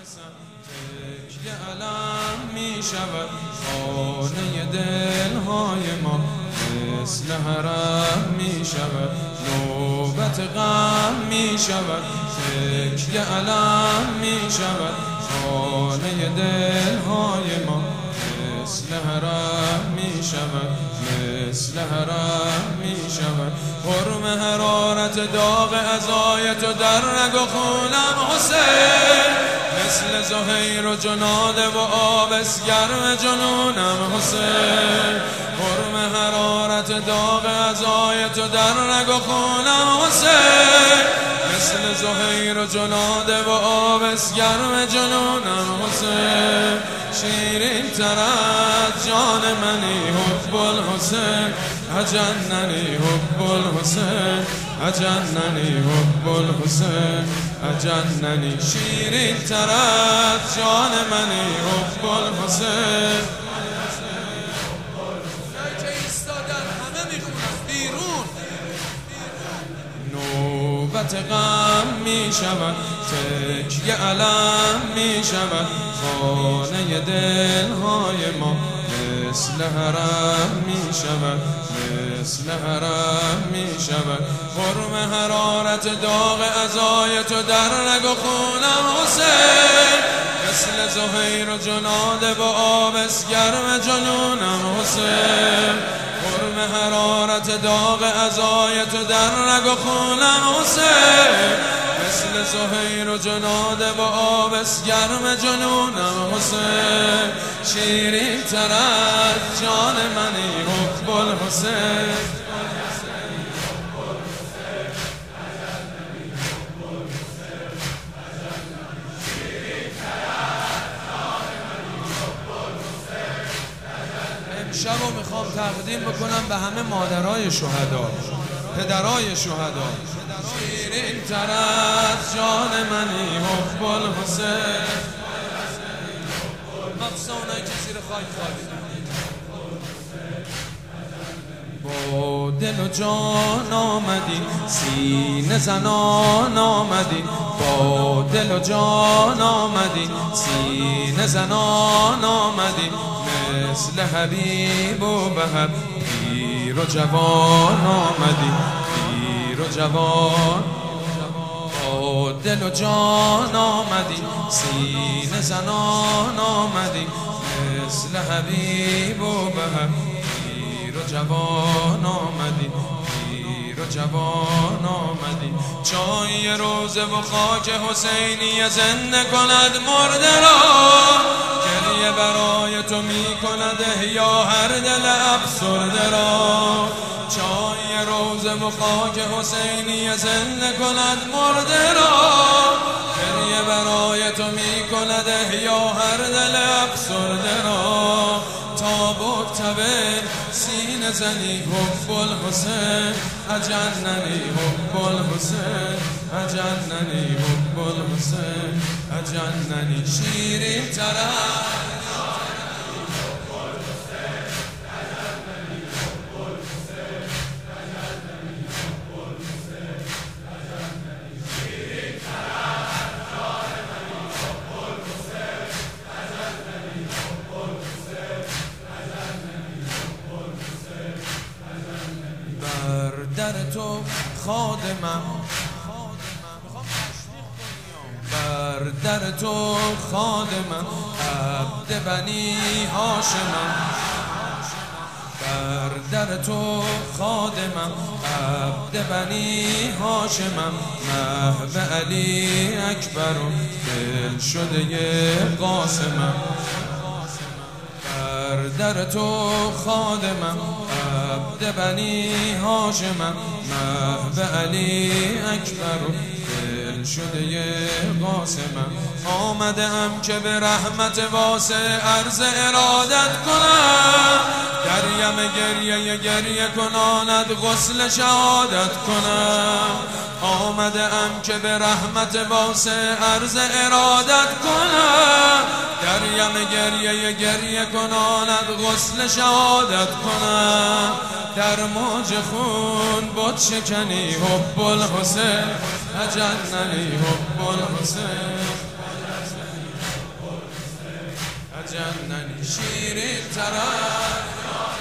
تکیه علم می شود خانه دلهای ما، مثل حرم می شود نوبت غم می شود. تکیه علم می شود خانه دلهای ما، مثل حرم می شود، مثل حرم می شود. حرم حرارت داغ عزای تو در رگ و خونم حسین، مثل زهیر و جناده و آبس گرم جنونم حسین. حرم حرارت داغ عزای تو در رگ و خونم حسین، مثل زهیر و جناده و آبس گرم جنونم حسین. شیرین تر از جان منی حب الحسین، اجننی حب الحسین، اجننی حب الحسین، اجننی. شیرین تر از جان منی حب الحسین. که ایستادن همه میخونن بیرون. نوبت غم می شود تکیه علم می شود خانه دلهای ما، مثل حرم می شود، مثل حرم می شود. حرم حرارت داغ عزای تو در رگ و خونم حسین، مثل زهیر و جناده و آبس گرم جنونم حسین. حرم حرارت داغ عزای تو در رگ و خونم حسین، مثل زهیر و جناده و آبس گرم جنونم حسین. شیرین تر از جان منی حب الحسین. امشب رو میخوام تقدیم بکنم به همه مادرای شهدا، پدرای شهدا. شیرین تر از جان منی حب الحسین. مخصوصا اونایی که زیر خاک خوابیدن. با دل و جان آمدی سینه زنان آمدی، با دل و جان آمدی سینه زنان آمدی، مثل حبیب و بهب پیر و جوان آمدی، پیر و جوان. با دل و جان آمدی سینه زنان آمدی، مثل حبیب و بهب پیر و جوان آمدی، پیر و جوان آمدی. چای روزه و خاک حسینی زنده کند مرده را، گریه برای تو می کند احیا هر دل افسرده را. چای روزه و خاک حسینی زنده کند مرده را، گریه برای تو می کند احیا هر دل افسرده را. تابوت تبه سینه زنی حب الحسین، اجننی حب الحسین، اجننی حب الحسین، اجننی. شیرین تر در تو خادمم، بر در تو خادمم، عبد بنی هاشمم. بر در تو خادمم، عبد بنی هاشمم، محو علی اکبر و دل شده قاسمم. بر در تو خادمم، عبد بنی هاشمم، محو علی اکبر و دل شده قاسمم. آمده ام که به رحمت واسع عرض ارادت کنم، دریم گریه گریه کناند غسل شهادت کنم. آمده ام که به رحمت واسع عرض ارادت کنم، دریم گریه گریه کناند غسل شهادت کنم. در موج خون بت شکنی حب الحسین، اجننی حب الحسین. جننی شیرین ترد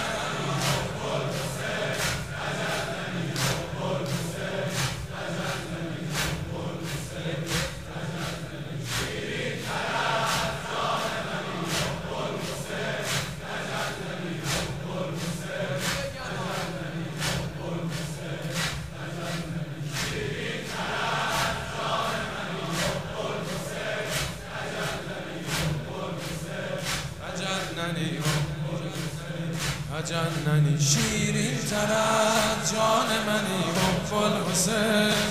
جننی شیرین ترد جان منی حب الحسین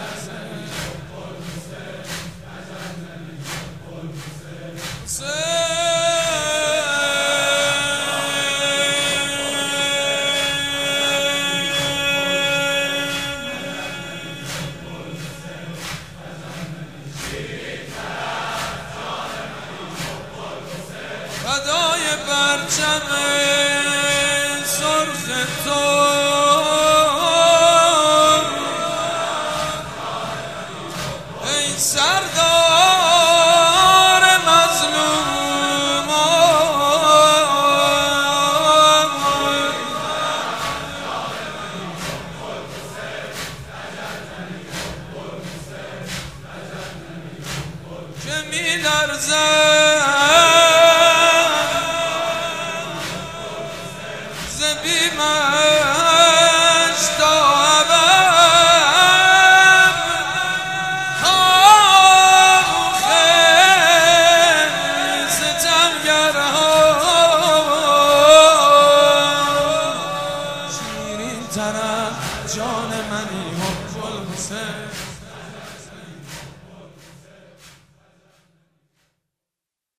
فدای پرچم سرخ تو ای سردار مظلوم که می لرزد